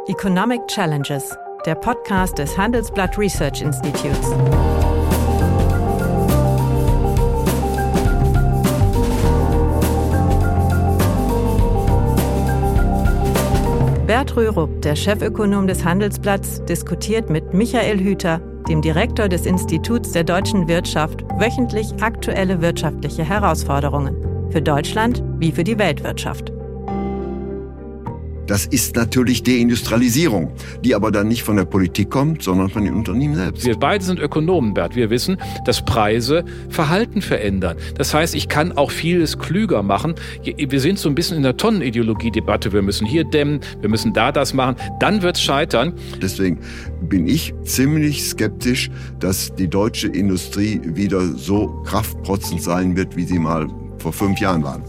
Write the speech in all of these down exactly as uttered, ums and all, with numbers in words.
Economic Challenges, der Podcast des Handelsblatt Research Institutes. Bert Rürup, der Chefökonom des Handelsblatts, diskutiert mit Michael Hüter, dem Direktor des Instituts der deutschen Wirtschaft, wöchentlich aktuelle wirtschaftliche Herausforderungen. Für Deutschland wie für die Weltwirtschaft. Das ist natürlich Deindustrialisierung, die aber dann nicht von der Politik kommt, sondern von den Unternehmen selbst. Wir beide sind Ökonomen, Bert. Wir wissen, dass Preise Verhalten verändern. Das heißt, ich kann auch vieles klüger machen. Wir sind so ein bisschen in der Tonnenideologie-Debatte. Wir müssen hier dämmen, wir müssen da das machen. Dann wird's scheitern. Deswegen bin ich ziemlich skeptisch, dass die deutsche Industrie wieder so kraftprotzend sein wird, wie sie mal vor fünf Jahren waren.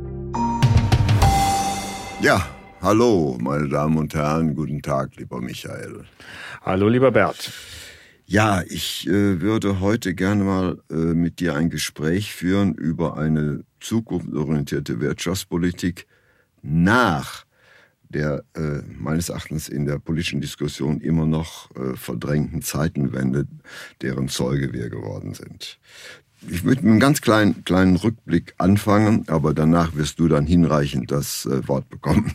Ja. Hallo, meine Damen und Herren, guten Tag, lieber Michael. Hallo, lieber Bert. Ja, ich äh, würde heute gerne mal äh, mit dir ein Gespräch führen über eine zukunftsorientierte Wirtschaftspolitik nach der äh, meines Erachtens in der politischen Diskussion immer noch äh, verdrängten Zeitenwende, deren Zeuge wir geworden sind. Ich würde mit einem ganz kleinen, kleinen Rückblick anfangen, aber danach wirst du dann hinreichend das äh, Wort bekommen.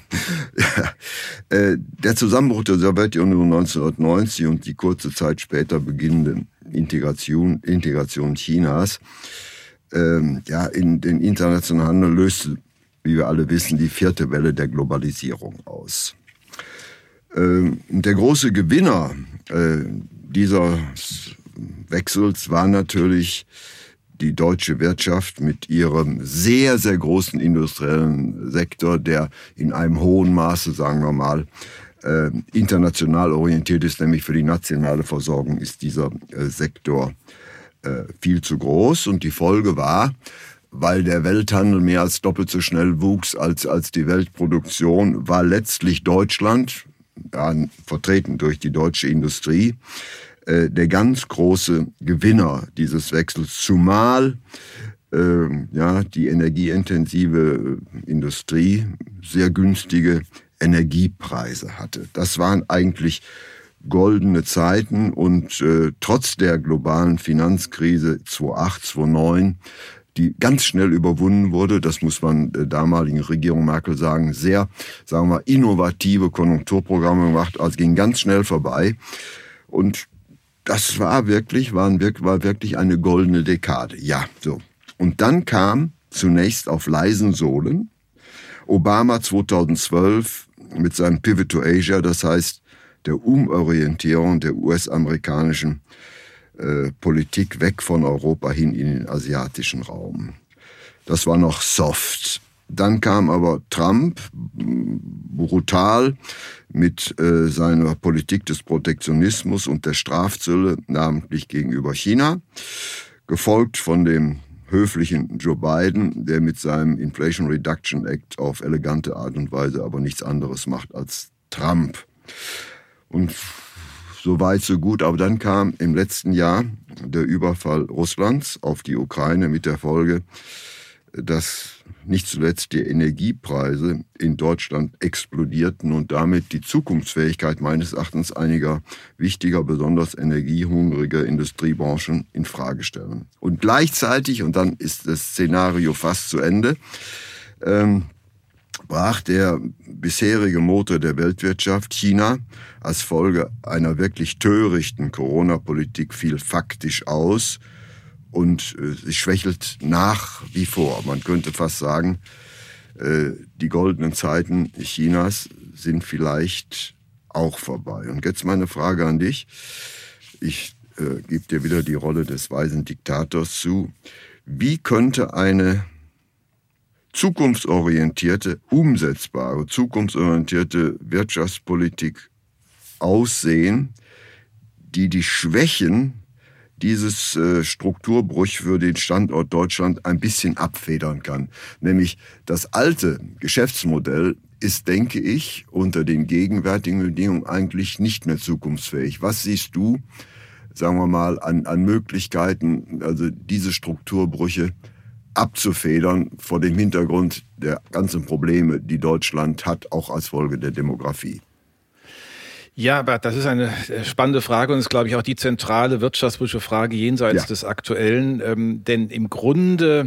ja. äh, der Zusammenbruch der Sowjetunion neunzehnhundertneunzig und die kurze Zeit später beginnende Integration, Integration Chinas ähm, ja, in den internationalen Handel löste, wie wir alle wissen, die vierte Welle der Globalisierung aus. Ähm, der große Gewinner äh, dieser Wechsels war natürlich die deutsche Wirtschaft mit ihrem sehr, sehr großen industriellen Sektor, der in einem hohen Maße, sagen wir mal, äh, international orientiert ist, nämlich für die nationale Versorgung ist dieser äh, Sektor äh, viel zu groß. Und die Folge war, weil der Welthandel mehr als doppelt so schnell wuchs als, als die Weltproduktion, war letztlich Deutschland, ja, vertreten durch die deutsche Industrie, der ganz große Gewinner dieses Wechsels, zumal äh, ja, die energieintensive Industrie sehr günstige Energiepreise hatte. Das waren eigentlich goldene Zeiten und äh, trotz der globalen Finanzkrise zweitausendacht, zweitausendneun, die ganz schnell überwunden wurde, das muss man der damaligen Regierung Merkel sagen, sehr, sagen wir mal, innovative Konjunkturprogramme gemacht, also ging ganz schnell vorbei. Und das war wirklich, war wirklich eine goldene Dekade. Ja, so. Und dann kam zunächst auf leisen Sohlen Obama zweitausendzwölf mit seinem Pivot to Asia, das heißt der Umorientierung der U S-amerikanischen äh, Politik weg von Europa hin in den asiatischen Raum. Das war noch soft. Dann kam aber Trump, brutal, mit äh, seiner Politik des Protektionismus und der Strafzölle, namentlich gegenüber China, gefolgt von dem höflichen Joe Biden, der mit seinem Inflation Reduction Act auf elegante Art und Weise aber nichts anderes macht als Trump. Und so weit, so gut. Aber dann kam im letzten Jahr der Überfall Russlands auf die Ukraine mit der Folge, dass nicht zuletzt die Energiepreise in Deutschland explodierten und damit die Zukunftsfähigkeit meines Erachtens einiger wichtiger, besonders energiehungriger Industriebranchen in Frage stellen. Und gleichzeitig, und dann ist das Szenario fast zu Ende, ähm, brach der bisherige Motor der Weltwirtschaft, China, als Folge einer wirklich törichten Corona-Politik fiel faktisch aus. Und äh, sie schwächelt nach wie vor. Man könnte fast sagen, äh, die goldenen Zeiten Chinas sind vielleicht auch vorbei. Und jetzt meine Frage an dich. Ich äh, gebe dir wieder die Rolle des weisen Diktators zu. Wie könnte eine zukunftsorientierte, umsetzbare, zukunftsorientierte Wirtschaftspolitik aussehen, die die Schwächen dieses äh, Strukturbruch für den Standort Deutschland ein bisschen abfedern kann? Nämlich das alte Geschäftsmodell ist, denke ich, unter den gegenwärtigen Bedingungen eigentlich nicht mehr zukunftsfähig. Was siehst du, sagen wir mal, an, an Möglichkeiten, also diese Strukturbrüche abzufedern vor dem Hintergrund der ganzen Probleme, die Deutschland hat, auch als Folge der Demografie? Ja, aber das ist eine spannende Frage und ist, glaube ich, auch die zentrale wirtschaftspolitische Frage jenseits ja. des Aktuellen. Ähm, denn im Grunde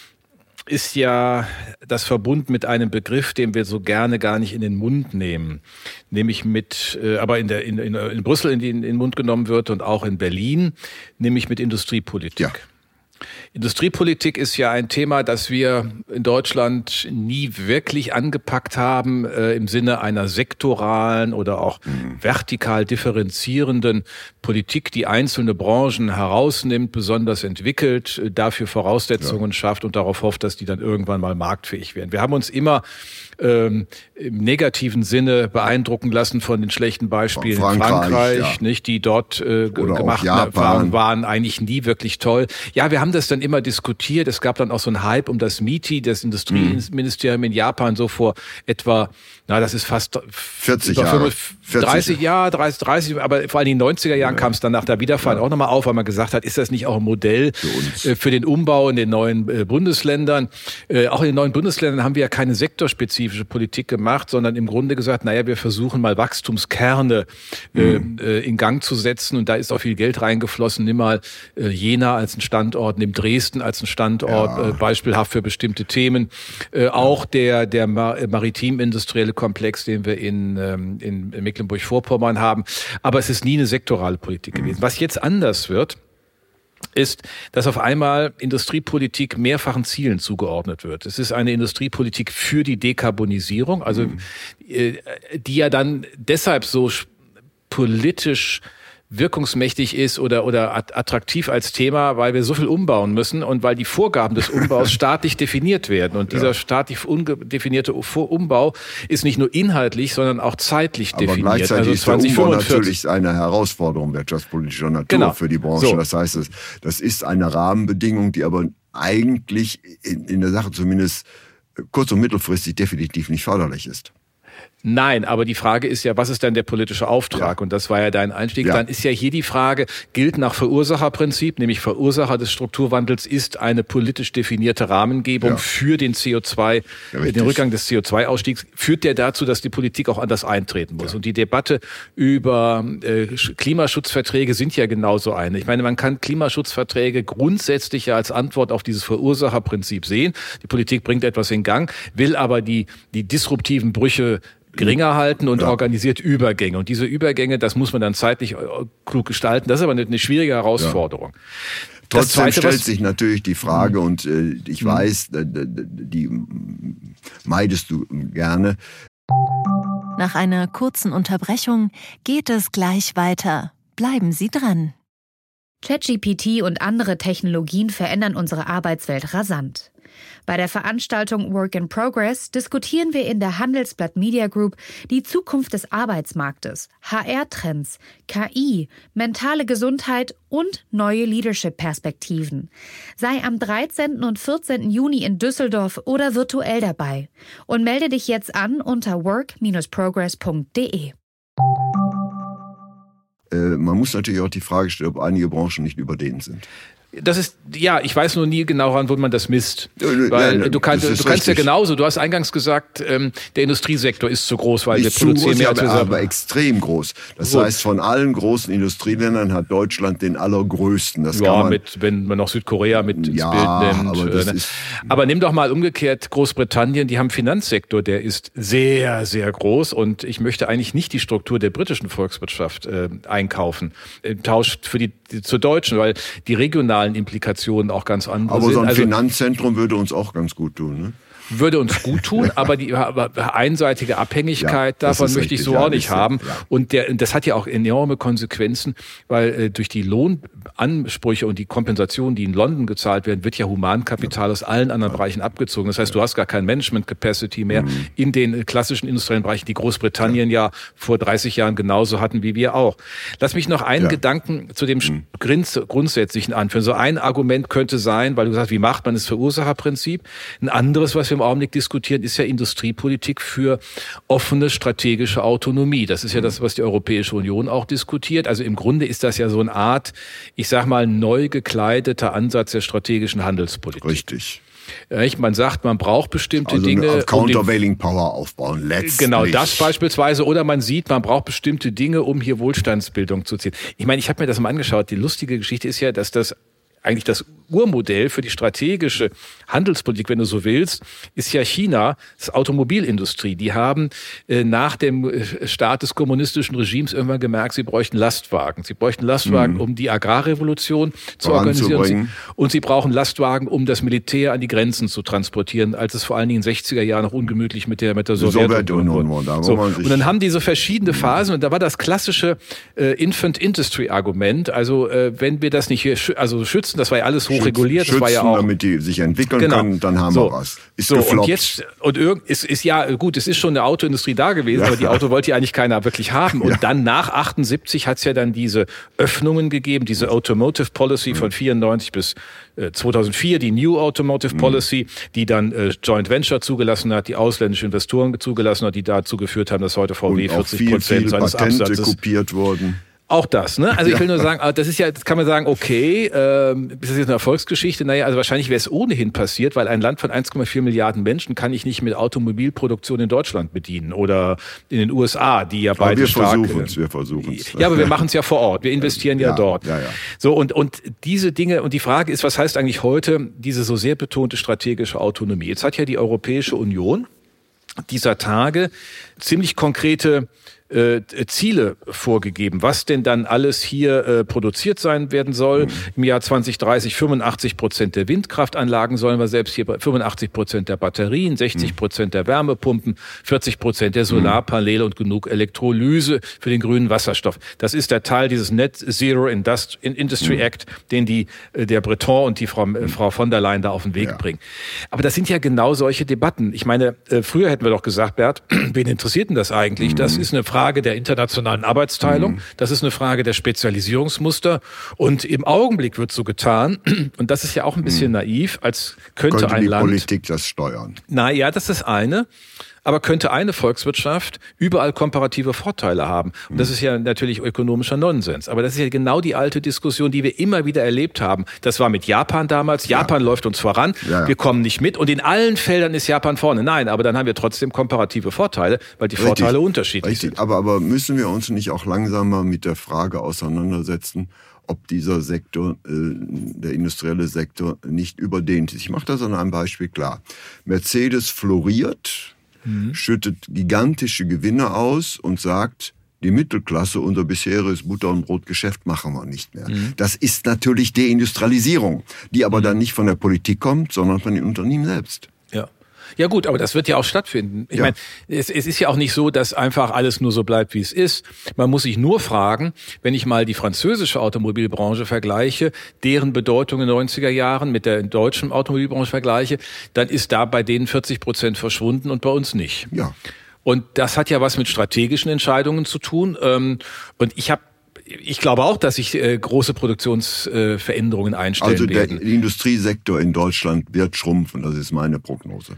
ist ja das verbunden mit einem Begriff, den wir so gerne gar nicht in den Mund nehmen, nämlich mit, äh, aber in, der, in, in, in Brüssel in, die, in den Mund genommen wird und auch in Berlin, nämlich mit Industriepolitik. Ja. Industriepolitik ist ja ein Thema, das wir in Deutschland nie wirklich angepackt haben, äh, im Sinne einer sektoralen oder auch mhm. vertikal differenzierenden Politik, die einzelne Branchen herausnimmt, besonders entwickelt, äh, dafür Voraussetzungen ja. schafft und darauf hofft, dass die dann irgendwann mal marktfähig werden. Wir haben uns immer ähm, im negativen Sinne beeindrucken lassen von den schlechten Beispielen in Frankreich, Frankreich ja. nicht, die dort äh, gemacht waren, waren eigentlich nie wirklich toll. Ja, wir haben das dann immer diskutiert. Es gab dann auch so einen Hype um das MITI, das Industrieministerium mhm. in Japan, so vor etwa, na, das ist fast vierzig Jahre. dreißig Jahre, dreißig, dreißig, aber vor allem in den neunziger Jahren ja. kam es dann nach der Wiedervereinigung ja. auch nochmal auf, weil man gesagt hat, ist das nicht auch ein Modell für, für den Umbau in den neuen äh, Bundesländern? Äh, auch in den neuen Bundesländern haben wir ja keine sektorspezifische Politik gemacht, sondern im Grunde gesagt, naja, wir versuchen mal Wachstumskerne äh, mhm. äh, in Gang zu setzen und da ist auch viel Geld reingeflossen. Nimm mal äh, Jena als ein Standort, nimm Dresden als ein Standort, ja. äh, beispielhaft für bestimmte Themen. Äh, auch der, der mar- maritim-industrielle Komplex, den wir in, ähm, in Mecklenburg-Vorpommern haben. Aber es ist nie eine sektorale Politik gewesen. Was jetzt anders wird, ist, dass auf einmal Industriepolitik mehrfachen Zielen zugeordnet wird. Es ist eine Industriepolitik für die Dekarbonisierung, also mhm. äh, die ja dann deshalb so politisch wirkungsmächtig ist oder oder attraktiv als Thema, weil wir so viel umbauen müssen und weil die Vorgaben des Umbaus staatlich definiert werden. Und dieser ja. staatlich undefinierte Umbau ist nicht nur inhaltlich, sondern auch zeitlich Aber definiert. Gleichzeitig also ist der Umbau natürlich eine Herausforderung wirtschaftspolitischer Natur genau. für die Branche. So. Das heißt, das ist eine Rahmenbedingung, die aber eigentlich in, in der Sache zumindest kurz- und mittelfristig definitiv nicht förderlich ist. Nein, aber die Frage ist ja, was ist denn der politische Auftrag? Ja. Und das war ja dein Einstieg. Ja. Dann ist ja hier die Frage, gilt nach Verursacherprinzip, nämlich Verursacher des Strukturwandels ist eine politisch definierte Rahmengebung ja. für den C O zwei, ja, den Rückgang des C O zwei Ausstiegs, führt der dazu, dass die Politik auch anders eintreten muss. Ja. Und die Debatte über äh, Klimaschutzverträge sind ja genauso eine. Ich meine, man kann Klimaschutzverträge grundsätzlich ja als Antwort auf dieses Verursacherprinzip sehen. Die Politik bringt etwas in Gang, will aber die, die disruptiven Brüche geringer halten und ja. organisiert Übergänge. Und diese Übergänge, das muss man dann zeitlich klug gestalten. Das ist aber eine, eine schwierige Herausforderung. Ja. Trotzdem Zweite, stellt sich natürlich die Frage, mhm. und äh, ich mhm. weiß, die meidest du gerne. Nach einer kurzen Unterbrechung geht es gleich weiter. Bleiben Sie dran. ChatGPT und andere Technologien verändern unsere Arbeitswelt rasant. Bei der Veranstaltung Work in Progress diskutieren wir in der Handelsblatt Media Group die Zukunft des Arbeitsmarktes, H R-Trends, K I, mentale Gesundheit und neue Leadership-Perspektiven. Sei am dreizehnten und vierzehnten Juni in Düsseldorf oder virtuell dabei und melde dich jetzt an unter work dash progress punkt de. Äh, man muss natürlich auch die Frage stellen, ob einige Branchen nicht überdehnt sind. Das ist, ja, ich weiß nur nie genau, an wo man das misst. Weil ja, du kannst, du kannst ja genauso, du hast eingangs gesagt, ähm, der Industriesektor ist zu groß, weil Nicht wir produzieren groß, mehr als wir aber, selber. aber extrem groß. Das Gut. heißt, von allen großen Industrieländern hat Deutschland den allergrößten. Das ja, kann man, mit, wenn man noch Südkorea mit ins ja, Bild nimmt. Aber, das äh, ist, aber nimm doch mal umgekehrt Großbritannien, die haben einen Finanzsektor, der ist sehr, sehr groß und ich möchte eigentlich nicht die Struktur der britischen Volkswirtschaft äh, einkaufen. Im Tausch für die, die zur deutschen, weil die regionalen Implikationen auch ganz andere aber sind. so ein also, Finanzzentrum würde uns auch ganz gut tun, ne? Würde uns gut tun, aber die aber einseitige Abhängigkeit ja, davon möchte richtig, ich so auch nicht haben. Ja. Und der, das hat ja auch enorme Konsequenzen, weil äh, durch die Lohnansprüche und die Kompensation, die in London gezahlt werden, wird ja Humankapital ja. aus allen anderen ja. Bereichen abgezogen. Das heißt, ja. du hast gar kein Management-Capacity mehr mhm. in den klassischen industriellen Bereichen, die Großbritannien ja. ja vor dreißig Jahren genauso hatten wie wir auch. Lass mich noch einen ja. Gedanken zu dem mhm. Grundsätzlichen anführen. So ein Argument könnte sein, weil du sagst, wie macht man das Verursacherprinzip? Ein anderes, was wir im Augenblick diskutieren, ist ja Industriepolitik für offene strategische Autonomie. Das ist ja das, was die Europäische Union auch diskutiert. Also im Grunde ist das ja so eine Art, ich sag mal, neu gekleideter Ansatz der strategischen Handelspolitik. Richtig. Man sagt, man braucht bestimmte also Dinge. Also Countervailing Power aufbauen, letztlich. Genau, das beispielsweise. Oder man sieht, man braucht bestimmte Dinge, um hier Wohlstandsbildung zu ziehen. Ich meine, ich habe mir das mal angeschaut. Die lustige Geschichte ist ja, dass das eigentlich das Urmodell für die strategische Handelspolitik, wenn du so willst, ist ja China, das Automobilindustrie. Die haben äh, nach dem Start des kommunistischen Regimes irgendwann gemerkt, sie bräuchten Lastwagen. Sie bräuchten Lastwagen, mhm. um die Agrarrevolution zu organisieren. Und sie, und sie brauchen Lastwagen, um das Militär an die Grenzen zu transportieren, als es vor allen Dingen in den sechziger Jahren noch ungemütlich mit der, mit der Sowjetunion war. Da, so. Und dann haben die so verschiedene Phasen und da war das klassische äh, Infant-Industry-Argument. Also äh, wenn wir das nicht hier sch- also schützen, das war ja alles hochreguliert, das war ja auch, damit die sich entwickeln genau. können, dann haben so. wir was. Ist so, gefloppt. Und jetzt, und irgend, ist, ist ja, gut, es ist schon eine Autoindustrie da gewesen, ja. aber die Auto wollte ja eigentlich keiner wirklich haben. Und ja. dann nach achtundsiebzig hat es ja dann diese Öffnungen gegeben, diese Automotive Policy mhm. von vierundneunzig bis äh, zweitausendvier, die New Automotive mhm. Policy, die dann äh, Joint Venture zugelassen hat, die ausländische Investoren zugelassen hat, die dazu geführt haben, dass heute V W vierzig Prozent seines Patente Absatzes kopiert wurden. Auch das, ne? Also ich will nur sagen, das ist ja, das kann man sagen, okay, ähm, ist das jetzt eine Erfolgsgeschichte? Naja, also wahrscheinlich wäre es ohnehin passiert, weil ein Land von eins Komma vier Milliarden Menschen kann ich nicht mit Automobilproduktion in Deutschland bedienen oder in den U S A, die ja beide wir stark... Wir versuchen es, wir versuchen es. Ja, aber wir machen es ja vor Ort, wir investieren ja, ja dort. Ja, ja. So, und, und diese Dinge, und die Frage ist, was heißt eigentlich heute diese so sehr betonte strategische Autonomie? Jetzt hat ja die Europäische Union dieser Tage ziemlich konkrete äh, Ziele vorgegeben, was denn dann alles hier äh, produziert sein werden soll. Mhm. Im Jahr zwanzig dreißig fünfundachtzig Prozent der Windkraftanlagen sollen wir selbst hier, fünfundachtzig Prozent der Batterien, sechzig Prozent der Wärmepumpen, vierzig Prozent der Solarpaneele und genug Elektrolyse für den grünen Wasserstoff. Das ist der Teil dieses Net Zero Indust- Industry Act, den die, der Breton und die Frau, äh, Frau von der Leyen da auf den Weg ja. bringen. Aber das sind ja genau solche Debatten. Ich meine, äh, früher hätten wir doch gesagt, Bert, wen interessiert denn das eigentlich? Mhm. Das ist eine Frage der internationalen Arbeitsteilung, mhm. das ist eine Frage der Spezialisierungsmuster und im Augenblick wird so getan, und das ist ja auch ein bisschen mhm. naiv, als könnte, könnte ein die Land... Politik das steuern. Na ja, das ist eine... Aber könnte eine Volkswirtschaft überall komparative Vorteile haben? Und das ist ja natürlich ökonomischer Nonsens. Aber das ist ja genau die alte Diskussion, die wir immer wieder erlebt haben. Das war mit Japan damals. Japan ja. läuft uns voran. Ja, ja. Wir kommen nicht mit. Und in allen Feldern ist Japan vorne. Nein, aber dann haben wir trotzdem komparative Vorteile, weil die Richtig. Vorteile unterschiedlich Richtig. sind. Aber, aber müssen wir uns nicht auch langsamer mit der Frage auseinandersetzen, ob dieser Sektor, äh, der industrielle Sektor, nicht überdehnt ist? Ich mache das an einem Beispiel klar. Mercedes floriert, Mhm. schüttet gigantische Gewinne aus und sagt, die Mittelklasse, unser bisheriges Butter- und Brotgeschäft machen wir nicht mehr. Mhm. Das ist natürlich Deindustrialisierung, die aber mhm. dann nicht von der Politik kommt, sondern von den Unternehmen selbst. Ja. Ja gut, aber das wird ja auch stattfinden. Ich ja. meine, es, es ist ja auch nicht so, dass einfach alles nur so bleibt, wie es ist. Man muss sich nur fragen, wenn ich mal die französische Automobilbranche vergleiche, deren Bedeutung in den neunziger Jahren mit der deutschen Automobilbranche vergleiche, dann ist da bei denen vierzig Prozent verschwunden und bei uns nicht. Ja. Und das hat ja was mit strategischen Entscheidungen zu tun. Und ich habe Ich glaube auch, dass sich äh, große Produktionsveränderungen äh, einstellen also werden. Also der Industriesektor in Deutschland wird schrumpfen, das ist meine Prognose.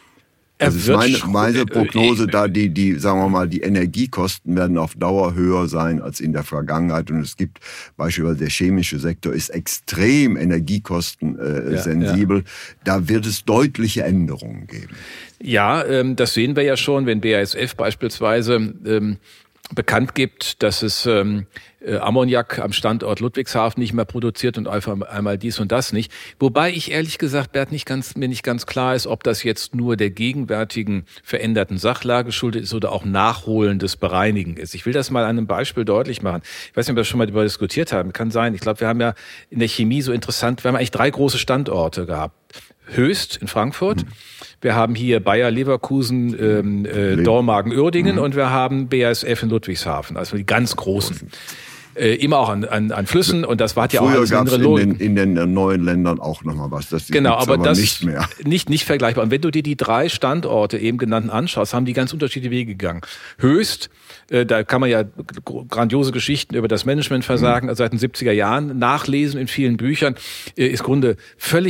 Das ist meine, meine Prognose, da die, die, sagen wir mal, die Energiekosten werden auf Dauer höher sein als in der Vergangenheit. Und es gibt beispielsweise der chemische Sektor ist extrem energiekostensensibel. Äh, ja, ja. Da wird es deutliche Änderungen geben. Ja, ähm, das sehen wir ja schon, wenn B A S F beispielsweise ähm, bekannt gibt, dass es ähm, äh, Ammoniak am Standort Ludwigshafen nicht mehr produziert und einfach einmal dies und das nicht. Wobei ich ehrlich gesagt, Bert, nicht ganz, mir nicht ganz klar ist, ob das jetzt nur der gegenwärtigen veränderten Sachlage schuldet ist oder auch nachholendes Bereinigen ist. Ich will das mal an einem Beispiel deutlich machen. Ich weiß nicht, ob wir das schon mal darüber diskutiert haben. Kann sein. Ich glaube, wir haben ja in der Chemie so interessant, wir haben eigentlich drei große Standorte gehabt. Höchst in Frankfurt. Mhm. Wir haben hier Bayer Leverkusen, ähm, äh, Dormagen, Uerdingen mhm. und wir haben B A S F in Ludwigshafen, also die ganz großen. Äh, immer auch an, an, an Flüssen und das war ja auch alles andere Logik. In den, in den neuen Ländern auch nochmal was. Das genau, aber, aber das nicht mehr. Nicht, nicht vergleichbar. Und wenn du dir die drei Standorte eben genannten anschaust, haben die ganz unterschiedliche Wege gegangen. Höchst, äh, da kann man ja grandiose Geschichten über das Managementversagen mhm. also seit den siebziger Jahren nachlesen in vielen Büchern, äh, ist im Grunde völlig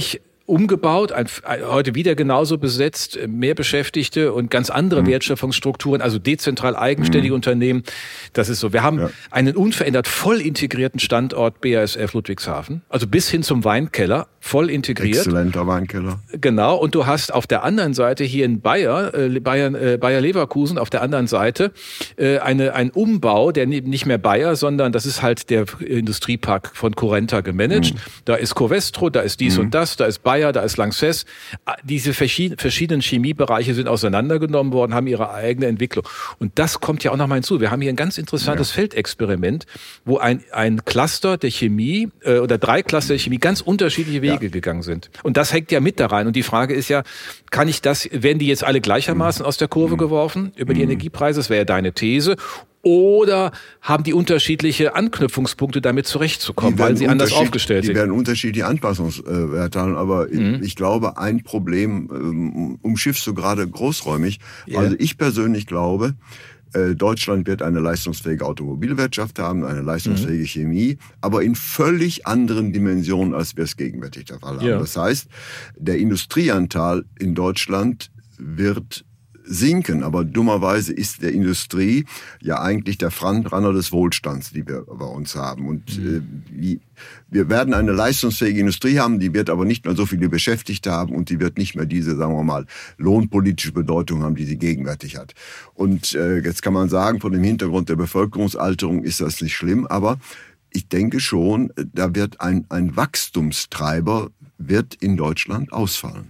umgebaut, ein, heute wieder genauso besetzt, mehr Beschäftigte und ganz andere mhm. Wertschöpfungsstrukturen, also dezentral eigenständige mhm. Unternehmen. Das ist so. Wir haben ja. einen unverändert voll integrierten Standort B A S F Ludwigshafen, also bis hin zum Weinkeller, voll integriert. Exzellenter Weinkeller. Genau. Und du hast auf der anderen Seite hier in Bayer, äh, Bayern, äh, Bayer Leverkusen, auf der anderen Seite äh, eine ein Umbau, der nicht mehr Bayer, sondern das ist halt der Industriepark von Currenta gemanagt. Mhm. Da ist Covestro, da ist dies mhm. und das, da ist Bayer, da ist Lanxess. Diese verschiedenen Chemiebereiche sind auseinandergenommen worden, haben ihre eigene Entwicklung. Und das kommt ja auch noch mal hinzu. Wir haben hier ein ganz interessantes ja. Feldexperiment, wo ein ein Cluster der Chemie äh, oder drei Cluster der Chemie ganz unterschiedliche Wege ja. gegangen sind. Und das hängt ja mit da rein. Und die Frage ist ja, kann ich das, werden die jetzt alle gleichermaßen mhm. aus der Kurve mhm. geworfen über die mhm. Energiepreise? Das wäre ja deine These. Oder haben die unterschiedliche Anknüpfungspunkte, damit zurechtzukommen, weil sie anders aufgestellt die sind? Die werden unterschiedliche Anpassungswerte haben, aber mhm. ich glaube, ein Problem ähm, umschiffst du gerade großräumig. Yeah. Also ich persönlich glaube, äh, Deutschland wird eine leistungsfähige Automobilwirtschaft haben, eine leistungsfähige mhm. Chemie, aber in völlig anderen Dimensionen, als wir es gegenwärtig der Fall haben. Ja. Das heißt, der Industrieanteil in Deutschland wird sinken, aber dummerweise ist der Industrie ja eigentlich der Frontrunner des Wohlstands, die wir bei uns haben. Und mhm. äh, wie, wir werden eine leistungsfähige Industrie haben, die wird aber nicht mehr so viele Beschäftigte haben und die wird nicht mehr diese, sagen wir mal, lohnpolitische Bedeutung haben, die sie gegenwärtig hat. Und äh, jetzt kann man sagen, vor dem Hintergrund der Bevölkerungsalterung ist das nicht schlimm, aber ich denke schon, da wird ein, ein Wachstumstreiber wird in Deutschland ausfallen.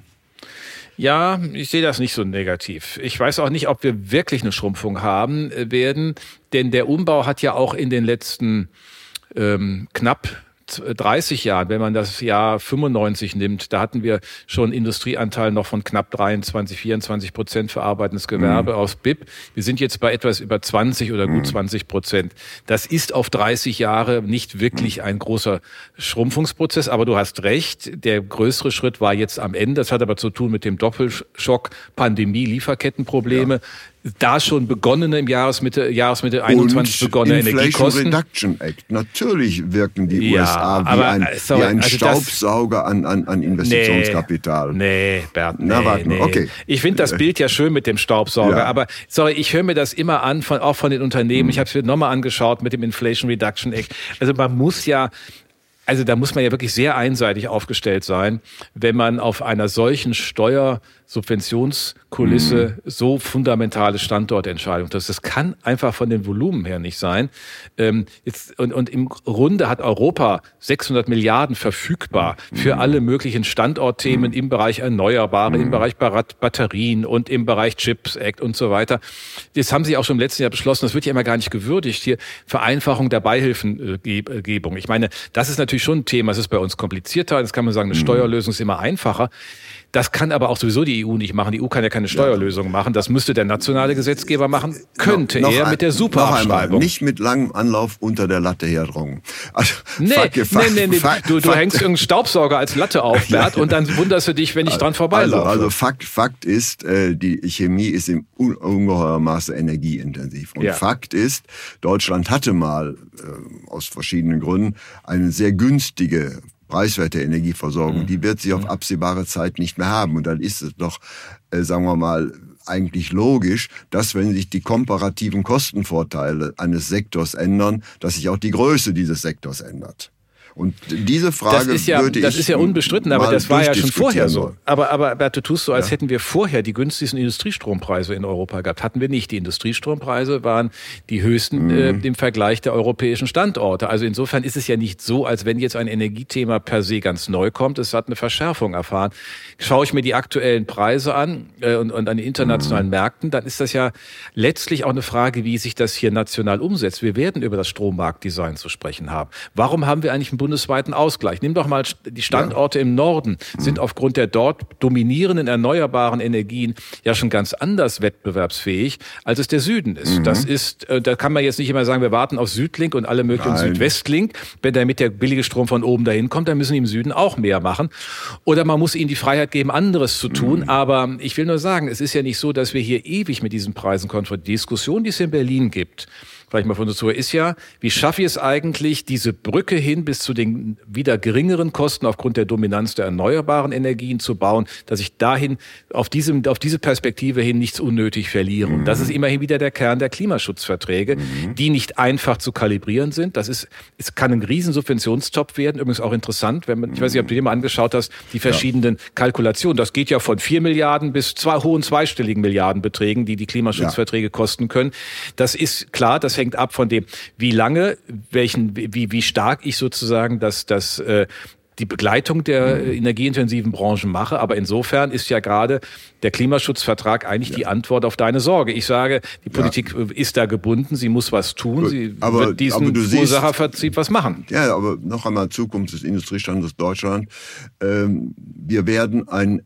Ja, ich sehe das nicht so negativ. Ich weiß auch nicht, ob wir wirklich eine Schrumpfung haben werden, denn der Umbau hat ja auch in den letzten ähm, knapp dreißig Jahren, wenn man das Jahr fünfundneunzig nimmt, da hatten wir schon Industrieanteil noch von knapp dreiundzwanzig, vierundzwanzig Prozent verarbeitendes Gewerbe mhm. aus B I P. Wir sind jetzt bei etwas über zwanzig oder gut zwanzig Prozent. Das ist auf dreißig Jahre nicht wirklich ein großer Schrumpfungsprozess, aber du hast recht, der größere Schritt war jetzt am Ende. Das hat aber zu tun mit dem Doppelschock, Pandemie, Lieferkettenprobleme. Ja. Da schon begonnene im Jahresmitte, Jahresmitte einundzwanzig begonnene Energiekosten. Inflation Reduction Act. Natürlich wirken die ja, U S A wie aber, ein, sorry, wie ein also Staubsauger das, an, an, an Investitionskapital. Nee, nee Bert, nee, Na, warte nee. Mal, okay. Ich finde das Bild ja schön mit dem Staubsauger, ja. aber sorry, ich höre mir das immer an, von, auch von den Unternehmen. Mhm. Ich habe es mir nochmal angeschaut mit dem Inflation Reduction Act. Also man muss ja Also da muss man ja wirklich sehr einseitig aufgestellt sein, wenn man auf einer solchen Steuersubventionskulisse mhm. so fundamentale Standortentscheidungen trifft. Das kann einfach von den Volumen her nicht sein. Ähm, jetzt, und, und im Grunde hat Europa sechshundert Milliarden verfügbar für mhm. alle möglichen Standortthemen mhm. im Bereich Erneuerbare, mhm. im Bereich Batterien und im Bereich Chips Act und so weiter. Das haben sie auch schon im letzten Jahr beschlossen. Das wird ja immer gar nicht gewürdigt hier. Vereinfachung der Beihilfengebung. Ich meine, das ist natürlich schon ein Thema. Es ist bei uns komplizierter. Das kann man sagen, eine Steuerlösung ist immer einfacher. Das kann aber auch sowieso die E U nicht machen. Die E U kann ja keine Steuerlösung ja. machen. Das müsste der nationale Gesetzgeber machen. Könnte no, er ein, mit der Superabschreibung. Nicht mit langem Anlauf unter der Latte herdrungen. Also, nee, Fakt, nee, Fakt, nee, nee. Fakt, Du, du hängst irgendeinen Staubsauger als Latte auf, Bert, und dann wunderst du dich, wenn ich dran vorbeilaufe. Also, also Fakt, Fakt ist, äh, die Chemie ist im ungeheuer Maße energieintensiv. Und ja. Fakt ist, Deutschland hatte mal äh, aus verschiedenen Gründen eine sehr günstige preiswerte Energieversorgung, mhm. die wird sie auf absehbare Zeit nicht mehr haben. Und dann ist es doch, äh, sagen wir mal, eigentlich logisch, dass wenn sich die komparativen Kostenvorteile eines Sektors ändern, dass sich auch die Größe dieses Sektors ändert. Und diese Frage das ist ja, würde ich Das ist ja unbestritten, aber das war ja schon vorher so. Aber, aber Bert, du tust so, als ja. hätten wir vorher die günstigsten Industriestrompreise in Europa gehabt. Hatten wir nicht. Die Industriestrompreise waren die höchsten mhm. äh, im Vergleich der europäischen Standorte. Also insofern ist es ja nicht so, als wenn jetzt ein Energiethema per se ganz neu kommt. Es hat eine Verschärfung erfahren. Schaue ich mir die aktuellen Preise an äh, und, und an den internationalen mhm. Märkten, dann ist das ja letztlich auch eine Frage, wie sich das hier national umsetzt. Wir werden über das Strommarktdesign zu sprechen haben. Warum haben wir eigentlich ein bundesweiten Ausgleich? Nimm doch mal die Standorte ja. im Norden, sind aufgrund der dort dominierenden erneuerbaren Energien ja schon ganz anders wettbewerbsfähig, als es der Süden ist. Mhm. Das ist, da kann man jetzt nicht immer sagen, wir warten auf Südlink und alle möglichen Nein. Südwestlink. Wenn damit der billige Strom von oben dahin kommt, dann müssen die im Süden auch mehr machen. Oder man muss ihnen die Freiheit geben, anderes zu tun. Mhm. Aber ich will nur sagen, es ist ja nicht so, dass wir hier ewig mit diesen Preisen konfrontieren. Die Diskussion, die es in Berlin gibt, vielleicht mal von uns zu, ist ja, wie schaffe ich es eigentlich, diese Brücke hin bis zu den wieder geringeren Kosten aufgrund der Dominanz der erneuerbaren Energien zu bauen, dass ich dahin auf diesem, auf diese Perspektive hin nichts unnötig verliere. Und das ist immerhin wieder der Kern der Klimaschutzverträge, mhm. die nicht einfach zu kalibrieren sind. Das ist, es kann ein riesen Subventionstopf werden. Übrigens auch interessant, wenn man, ich weiß nicht, ob du dir mal angeschaut hast, die verschiedenen ja. Kalkulationen. Das geht ja von vier Milliarden bis zwei hohen zweistelligen Milliardenbeträgen, die die Klimaschutzverträge ja. kosten können. Das ist klar, das hängt ab von dem, wie lange, welchen, wie, wie stark ich sozusagen das, das, äh, die Begleitung der mhm. energieintensiven Branchen mache. Aber insofern ist ja gerade der Klimaschutzvertrag eigentlich ja. die Antwort auf deine Sorge. Ich sage, die Politik ja. ist da gebunden, sie muss was tun, Gut, sie aber, wird diesen Ursacherprinzip was machen. Ja, aber noch einmal Zukunft des Industriestandorts Deutschland. Ähm, wir werden ein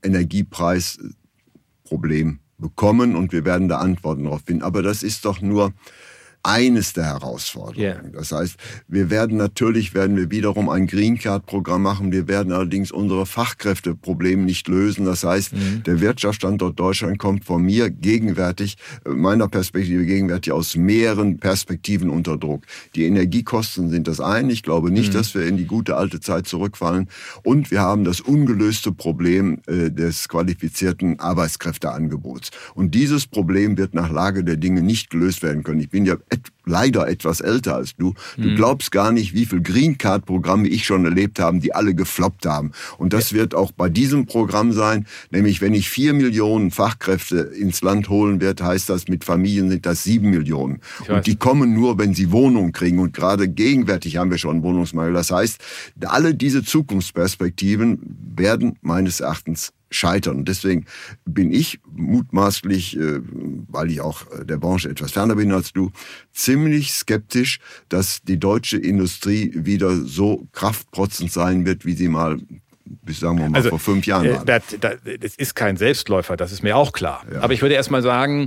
Energiepreisproblem bekommen und wir werden da Antworten darauf finden. Aber das ist doch nur eines der Herausforderungen. Yeah. Das heißt, wir werden natürlich, werden wir wiederum ein Green Card Programm machen. Wir werden allerdings unsere Fachkräfteprobleme nicht lösen. Das heißt, mhm. der Wirtschaftsstandort Deutschland kommt von mir gegenwärtig, meiner Perspektive gegenwärtig aus mehreren Perspektiven unter Druck. Die Energiekosten sind das eine. Ich glaube nicht, mhm. dass wir in die gute alte Zeit zurückfallen. Und wir haben das ungelöste Problem äh, des qualifizierten Arbeitskräfteangebots. Und dieses Problem wird nach Lage der Dinge nicht gelöst werden können. Ich bin ja et- leider etwas älter als du. Du mhm. glaubst gar nicht, wie viele Green Card Programme ich schon erlebt habe, die alle gefloppt haben. Und das ja. wird auch bei diesem Programm sein. Nämlich, wenn ich vier Millionen Fachkräfte ins Land holen werde, heißt das, mit Familien sind das sieben Millionen. Und die kommen nur, wenn sie Wohnungen kriegen. Und gerade gegenwärtig haben wir schon einen Wohnungsmangel. Das heißt, alle diese Zukunftsperspektiven werden meines Erachtens scheitern. Und deswegen bin ich mutmaßlich, weil ich auch der Branche etwas ferner bin als du, ziemlich skeptisch, dass die deutsche Industrie wieder so kraftprotzend sein wird, wie sie mal, bis sagen wir mal, also, vor fünf Jahren war. Das ist kein Selbstläufer, das ist mir auch klar. Ja. Aber ich würde erst mal sagen...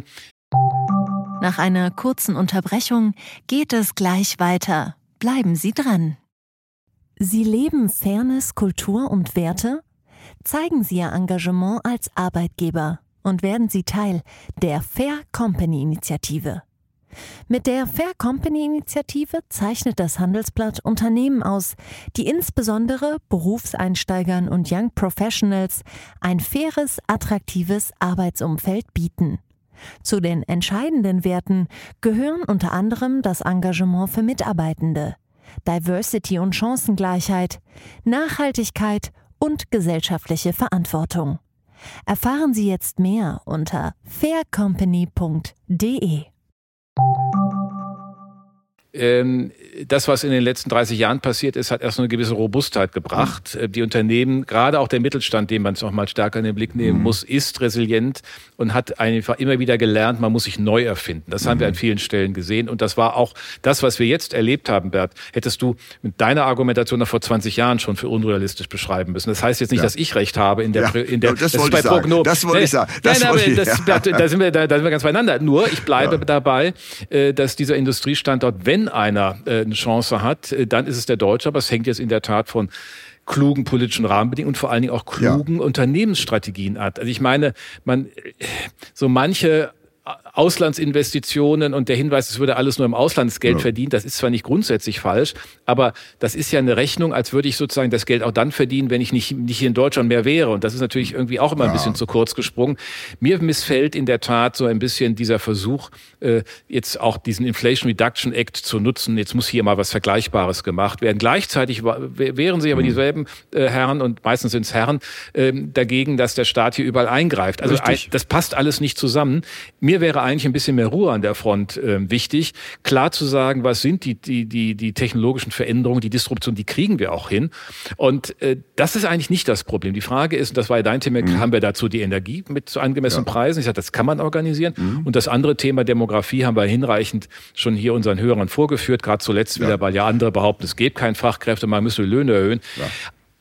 Nach einer kurzen Unterbrechung geht es gleich weiter. Bleiben Sie dran. Sie leben Fairness, Kultur und Werte? Zeigen Sie Ihr Engagement als Arbeitgeber und werden Sie Teil der Fair Company Initiative. Mit der Fair Company Initiative zeichnet das Handelsblatt Unternehmen aus, die insbesondere Berufseinsteigern und Young Professionals ein faires, attraktives Arbeitsumfeld bieten. Zu den entscheidenden Werten gehören unter anderem das Engagement für Mitarbeitende, Diversity und Chancengleichheit, Nachhaltigkeit und gesellschaftliche Verantwortung. Erfahren Sie jetzt mehr unter fair company punkt de. Ähm, das, was in den letzten dreißig Jahren passiert ist, hat erst eine gewisse Robustheit gebracht. Mhm. Die Unternehmen, gerade auch der Mittelstand, den man noch mal stärker in den Blick nehmen mhm. muss, ist resilient und hat einfach immer wieder gelernt, man muss sich neu erfinden. Das mhm. haben wir an vielen Stellen gesehen. Und das war auch das, was wir jetzt erlebt haben, Bert, hättest du mit deiner Argumentation noch vor zwanzig Jahren schon für unrealistisch beschreiben müssen. Das heißt jetzt nicht, ja. dass ich recht habe in der... Ja. In der das, das wollte ich sagen. Progno- das wollte ich sagen. Das Nein, aber ich, das, ja. Bert, da, sind wir, da, da sind wir ganz beieinander. Nur, ich bleibe ja. dabei, dass dieser Industriestandort, wenn einer äh, eine Chance hat, äh, dann ist es der Deutsche. Aber es hängt jetzt in der Tat von klugen politischen Rahmenbedingungen und vor allen Dingen auch klugen ja. Unternehmensstrategien ab. Also ich meine, man so manche Auslandsinvestitionen und der Hinweis, es würde alles nur im Auslandsgeld ja. verdient, das ist zwar nicht grundsätzlich falsch, aber das ist ja eine Rechnung, als würde ich sozusagen das Geld auch dann verdienen, wenn ich nicht, nicht hier in Deutschland mehr wäre. Und das ist natürlich irgendwie auch immer ein ja. bisschen zu kurz gesprungen. Mir missfällt in der Tat so ein bisschen dieser Versuch, äh, jetzt auch diesen Inflation Reduction Act zu nutzen. Jetzt muss hier mal was Vergleichbares gemacht werden. Gleichzeitig wehren sich aber mhm. dieselben äh, Herren, und meistens sind es Herren, äh, dagegen, dass der Staat hier überall eingreift. Also ein, das passt alles nicht zusammen. Mir wäre eigentlich ein bisschen mehr Ruhe an der Front äh, wichtig, klar zu sagen, was sind die, die, die, die technologischen Veränderungen, die Disruption, die kriegen wir auch hin. Und äh, das ist eigentlich nicht das Problem. Die Frage ist, und das war ja dein Thema, mhm. haben wir dazu die Energie mit zu angemessenen ja. Preisen? Ich sage, das kann man organisieren. Mhm. Und das andere Thema Demografie haben wir hinreichend schon hier unseren Hörern vorgeführt, gerade zuletzt ja. wieder, weil ja andere behaupten, es gibt keinen Fachkräftemangel, man müsse Löhne erhöhen. Ja.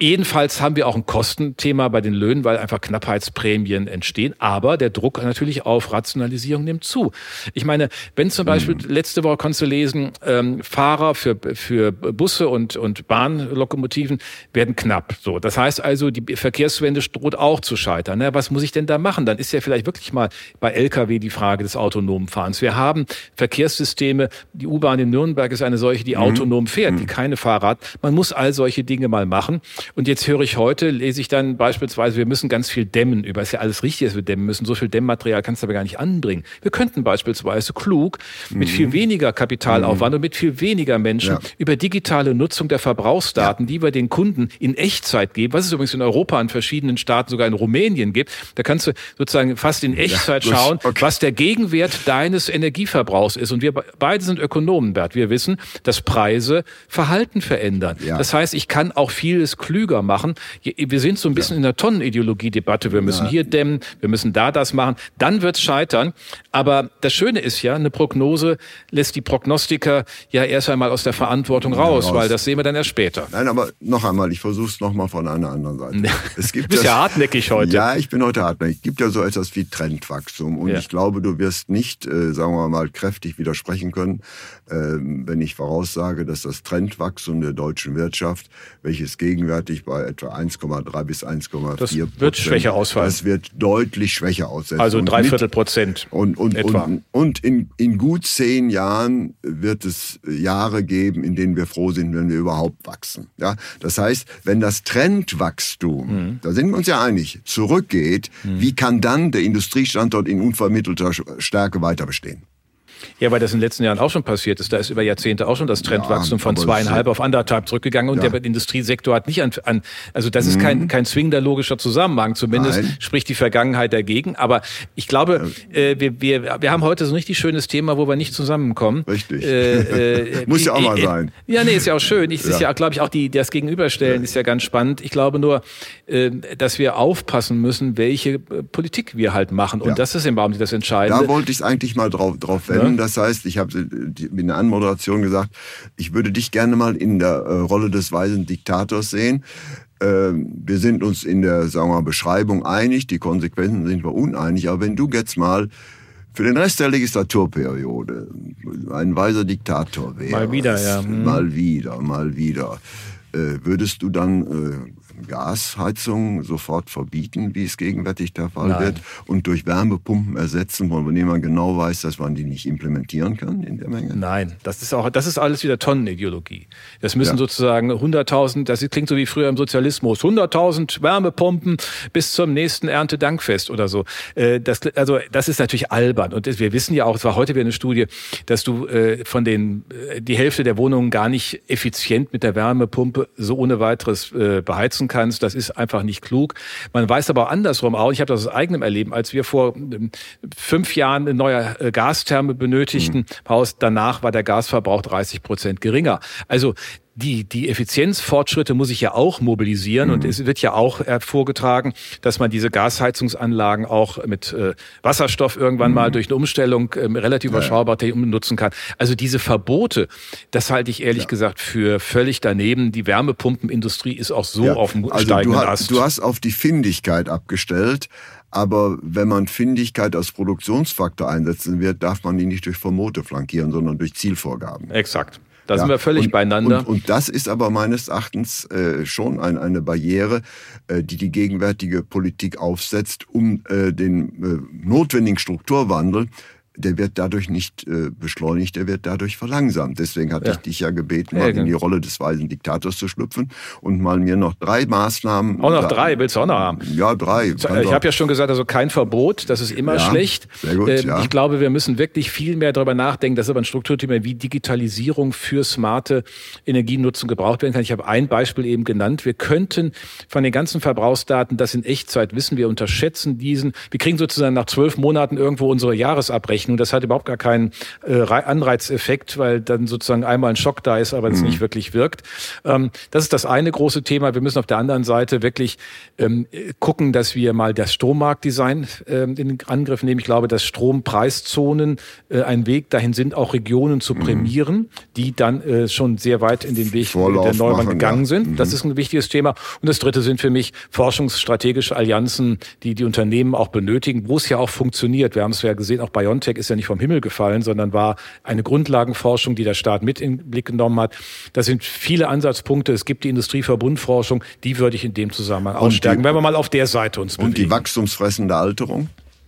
Jedenfalls haben wir auch ein Kostenthema bei den Löhnen, weil einfach Knappheitsprämien entstehen. Aber der Druck natürlich auf Rationalisierung nimmt zu. Ich meine, wenn zum Beispiel, mhm. letzte Woche konntest du lesen, ähm, Fahrer für, für Busse und, und Bahnlokomotiven werden knapp. So, das heißt also, die Verkehrswende droht auch zu scheitern. Ne? Was muss ich denn da machen? Dann ist ja vielleicht wirklich mal bei L K W die Frage des autonomen Fahrens. Wir haben Verkehrssysteme, die U-Bahn in Nürnberg ist eine solche, die mhm. autonom fährt, die keine Fahrer hat. Man muss all solche Dinge mal machen. Und jetzt höre ich heute, lese ich dann beispielsweise, wir müssen ganz viel dämmen. Über ist ja alles richtig, dass wir dämmen müssen. So viel Dämmmaterial kannst du aber gar nicht anbringen. Wir könnten beispielsweise klug mit mhm. viel weniger Kapitalaufwand mhm. und mit viel weniger Menschen ja. über digitale Nutzung der Verbrauchsdaten, ja. die wir den Kunden in Echtzeit geben, was es übrigens in Europa in verschiedenen Staaten, sogar in Rumänien gibt. Da kannst du sozusagen fast in Echtzeit ja, schauen, okay. was der Gegenwert deines Energieverbrauchs ist. Und wir beide sind Ökonomen, Bert. Wir wissen, dass Preise Verhalten verändern. Ja. Das heißt, ich kann auch vieles klüger machen. Wir sind so ein bisschen ja. in der Tonnenideologie-Debatte. Wir müssen ja. hier dämmen, wir müssen da das machen. Dann wird's scheitern. Aber das Schöne ist ja, eine Prognose lässt die Prognostiker ja erst einmal aus der Verantwortung raus, raus, weil das sehen wir dann erst später. Nein, aber noch einmal, ich versuche es noch mal von einer anderen Seite. Es gibt du bist das, ja hartnäckig heute. Ja, ich bin heute hartnäckig. Es gibt ja so etwas wie Trendwachstum. Und ja. ich glaube, du wirst nicht, äh, sagen wir mal, kräftig widersprechen können, äh, wenn ich voraussage, dass das Trendwachstum der deutschen Wirtschaft, welches gegenwärtig bei etwa eins Komma drei bis eins Komma vier Prozent, das wird schwächer ausfallen. Das wird deutlich schwächer aussetzen. Also dreiviertel Prozent und, und, etwa. Und, und in, in gut zehn Jahren wird es Jahre geben, in denen wir froh sind, wenn wir überhaupt wachsen. Ja, das heißt, wenn das Trendwachstum, mhm. da sind wir uns ja einig, zurückgeht, mhm. wie kann dann der Industriestandort in unvermittelter Stärke weiter bestehen? Ja, weil das in den letzten Jahren auch schon passiert ist. Da ist über Jahrzehnte auch schon das Trendwachstum ja, von zweieinhalb auf anderthalb zurückgegangen und ja. der Industriesektor hat nicht an, an also das ist mhm. kein, kein zwingender logischer Zusammenhang. Zumindest Nein. spricht die Vergangenheit dagegen. Aber ich glaube, äh, wir, wir, wir haben heute so ein richtig schönes Thema, wo wir nicht zusammenkommen. Richtig. Äh, äh, Muss ja auch mal sein. Ja, nee, ist ja auch schön. Ich, ja. ist ja, glaube ich, auch die, das Gegenüberstellen ja. ist ja ganz spannend. Ich glaube nur, äh, dass wir aufpassen müssen, welche Politik wir halt machen. Und ja. das ist im Augenblick das Entscheidende. Da wollte ich eigentlich mal drauf, drauf wenden. Ja. Das heißt, ich habe in der Anmoderation gesagt, ich würde dich gerne mal in der äh, Rolle des weisen Diktators sehen. Äh, wir sind uns in der, sagen wir mal, Beschreibung einig, die Konsequenzen sind wir uneinig. Aber wenn du jetzt mal für den Rest der Legislaturperiode ein weiser Diktator wärst, mal wieder, ja, hm. mal wieder, mal wieder, äh, würdest du dann äh, Gasheizung sofort verbieten, wie es gegenwärtig der Fall Nein. wird, und durch Wärmepumpen ersetzen, von denen man genau weiß, dass man die nicht implementieren kann in der Menge? Nein, das ist auch, das ist alles wieder Tonnenideologie. Das müssen ja. sozusagen hunderttausend, das klingt so wie früher im Sozialismus, hunderttausend Wärmepumpen bis zum nächsten Erntedankfest oder so. Das, also, das ist natürlich albern. Und wir wissen ja auch, es war heute wieder eine Studie, dass du von den, die Hälfte der Wohnungen gar nicht effizient mit der Wärmepumpe so ohne weiteres beheizen kannst. Das ist einfach nicht klug. Man weiß aber auch andersrum auch, ich habe das aus eigenem Erleben, als wir vor fünf Jahren eine neue Gastherme benötigten, mhm. Haus, danach war der Gasverbrauch dreißig Prozent geringer. Also Die, die Effizienzfortschritte muss ich ja auch mobilisieren mhm. und es wird ja auch vorgetragen, dass man diese Gasheizungsanlagen auch mit äh, Wasserstoff irgendwann mhm. mal durch eine Umstellung äh, relativ ja. überschaubar umnutzen kann. Also diese Verbote, das halte ich ehrlich ja. gesagt für völlig daneben. Die Wärmepumpenindustrie ist auch so ja. auf dem also steigenden du hast, Ast. Du hast auf die Findigkeit abgestellt. Aber wenn man Findigkeit als Produktionsfaktor einsetzen wird, darf man die nicht durch Verbote flankieren, sondern durch Zielvorgaben. Exakt. Da ja, sind wir völlig und, beieinander. Und, und das ist aber meines Erachtens äh, schon ein, eine Barriere, äh, die die gegenwärtige Politik aufsetzt, um äh, den äh, notwendigen Strukturwandel, der wird dadurch nicht äh, beschleunigt, der wird dadurch verlangsamt. Deswegen hatte ja. ich dich ja gebeten, mal ja, in die Rolle des weisen Diktators zu schlüpfen und mal mir noch drei Maßnahmen... Auch noch drei, willst du auch noch haben? Ja, drei. Ich habe ja schon gesagt, also kein Verbot, das ist immer ja, schlecht. Sehr gut, äh, ja. Ich glaube, wir müssen wirklich viel mehr darüber nachdenken, dass aber ein Strukturthema wie Digitalisierung für smarte Energienutzung gebraucht werden kann. Ich habe ein Beispiel eben genannt. Wir könnten von den ganzen Verbrauchsdaten, das in Echtzeit wissen, wir unterschätzen diesen. Wir kriegen sozusagen nach zwölf Monaten irgendwo unsere Jahresabrechnung Rechnung. Das hat überhaupt gar keinen äh, Anreizeffekt, weil dann sozusagen einmal ein Schock da ist, aber es mhm. nicht wirklich wirkt. Ähm, das ist das eine große Thema. Wir müssen auf der anderen Seite wirklich ähm, gucken, dass wir mal das Strommarktdesign äh, in den Angriff nehmen. Ich glaube, dass Strompreiszonen äh, ein Weg dahin sind, auch Regionen zu prämieren, mhm. die dann äh, schon sehr weit in den Weg Vorlauf der Erneuerbaren gegangen ja. sind. Mhm. Das ist ein wichtiges Thema. Und das dritte sind für mich forschungsstrategische Allianzen, die die Unternehmen auch benötigen, wo es ja auch funktioniert. Wir haben es ja gesehen, auch BioNTech ist ja nicht vom Himmel gefallen, sondern war eine Grundlagenforschung, die der Staat mit in den Blick genommen hat. Das sind viele Ansatzpunkte. Es gibt die Industrieverbundforschung, die würde ich in dem Zusammenhang ausstärken, die, wenn wir mal auf der Seite uns bewegen. Und die wachstumsfressende Alterung?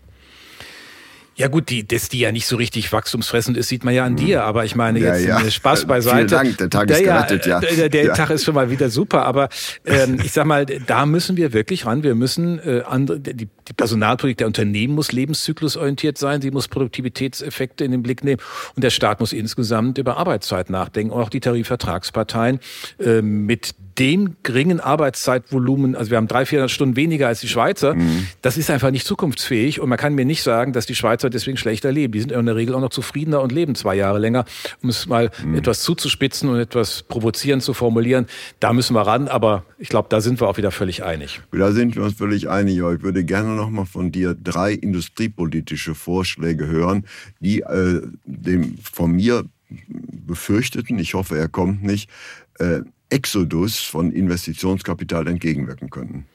Ja gut, die, dass die ja nicht so richtig wachstumsfressend ist, sieht man ja an dir. Aber ich meine, jetzt ja, ja. Spaß beiseite. Vielen Dank, der Tag ist der, gerettet, ja. Der, der ja. Tag ist schon mal wieder super. Aber ähm, ich sag mal, da müssen wir wirklich ran. Wir müssen, äh, andere, die, die Personalpolitik der Unternehmen muss lebenszyklusorientiert sein. Sie muss Produktivitätseffekte in den Blick nehmen. Und der Staat muss insgesamt über Arbeitszeit nachdenken. Und auch die Tarifvertragsparteien äh, mit dem geringen Arbeitszeitvolumen, also wir haben dreihundert, vierhundert Stunden weniger als die Schweizer, mhm. das ist einfach nicht zukunftsfähig und man kann mir nicht sagen, dass die Schweizer deswegen schlechter leben. Die sind in der Regel auch noch zufriedener und leben zwei Jahre länger. Um es mal mhm. etwas zuzuspitzen und etwas provozierend zu formulieren, da müssen wir ran, aber ich glaube, da sind wir auch wieder völlig einig. Da sind wir uns völlig einig, aber ich würde gerne noch mal von dir drei industriepolitische Vorschläge hören, die äh, dem von mir befürchteten, ich hoffe, er kommt nicht, äh, Exodus von Investitionskapital entgegenwirken können.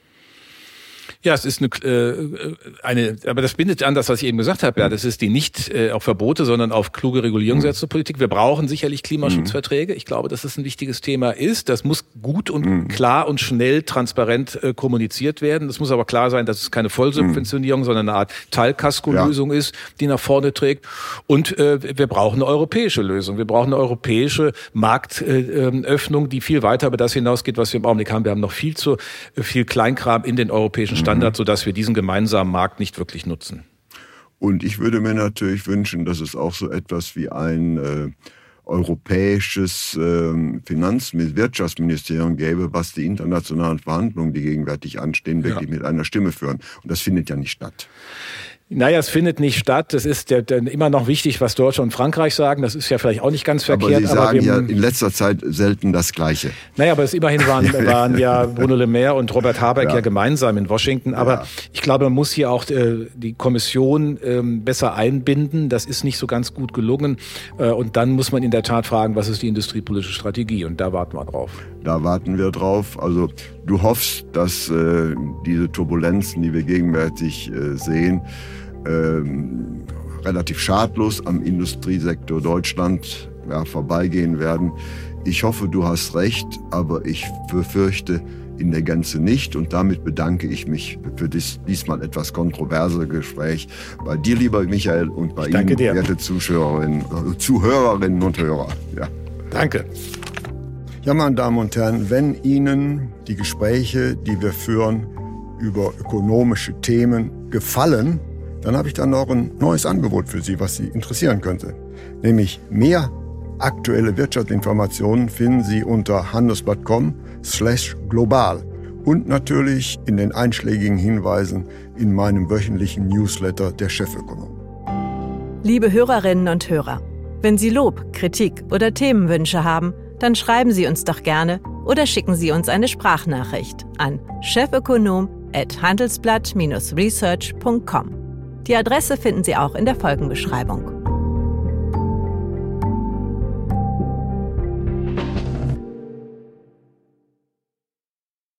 Ja, es ist eine, äh, eine, aber das bindet an das, was ich eben gesagt habe. Ja, das ist die nicht äh, auf Verbote, sondern auf kluge Regulierung setzende Politik. Wir brauchen sicherlich Klimaschutzverträge. Ich glaube, dass das ein wichtiges Thema ist. Das muss gut und mhm. klar und schnell transparent äh, kommuniziert werden. Es muss aber klar sein, dass es keine Vollsubventionierung, mhm. sondern eine Art Teilkasko-Lösung ja. ist, die nach vorne trägt. Und äh, wir brauchen eine europäische Lösung. Wir brauchen eine europäische Marktöffnung, äh, die viel weiter über das hinausgeht, was wir im Augenblick haben. Wir haben noch viel zu viel Kleinkram in den europäischen Standards. Standard, sodass wir diesen gemeinsamen Markt nicht wirklich nutzen. Und ich würde mir natürlich wünschen, dass es auch so etwas wie ein äh, europäisches äh, Finanz- und Wirtschaftsministerium gäbe, was die internationalen Verhandlungen, die gegenwärtig anstehen, wirklich ja. mit einer Stimme führen. Und das findet ja nicht statt. Naja, es findet nicht statt. Das ist der, der, immer noch wichtig, was Deutschland und Frankreich sagen. Das ist ja vielleicht auch nicht ganz verkehrt. Aber Sie sagen aber wir, ja in letzter Zeit selten das Gleiche. Naja, aber es immerhin waren, waren ja Bruno Le Maire und Robert Habeck ja, ja gemeinsam in Washington. Aber ja. ich glaube, man muss hier auch äh, die Kommission ähm, besser einbinden. Das ist nicht so ganz gut gelungen. Äh, und dann muss man in der Tat fragen, was ist die industriepolitische Strategie? Und da warten wir drauf. Da warten wir drauf. Also du hoffst, dass äh, diese Turbulenzen, die wir gegenwärtig äh, sehen, Ähm, relativ schadlos am Industriesektor Deutschland ja, vorbeigehen werden. Ich hoffe, du hast recht, aber ich befürchte in der Gänze nicht. Und damit bedanke ich mich für dies, diesmal etwas kontroverse Gespräch bei dir, lieber Michael, und bei Ihnen, dir. werte Zuschauerinnen, Zuhörerinnen und Hörer. Ja. Danke. Ja, meine Damen und Herren, wenn Ihnen die Gespräche, die wir führen über ökonomische Themen, gefallen, dann habe ich dann noch ein neues Angebot für Sie, was Sie interessieren könnte. Nämlich mehr aktuelle Wirtschaftsinformationen finden Sie unter handelsblatt punkt com slash global und natürlich in den einschlägigen Hinweisen in meinem wöchentlichen Newsletter der Chefökonom. Liebe Hörerinnen und Hörer, wenn Sie Lob, Kritik oder Themenwünsche haben, dann schreiben Sie uns doch gerne oder schicken Sie uns eine Sprachnachricht an chefökonom at handelsblatt Bindestrich research punkt com. Die Adresse finden Sie auch in der Folgenbeschreibung.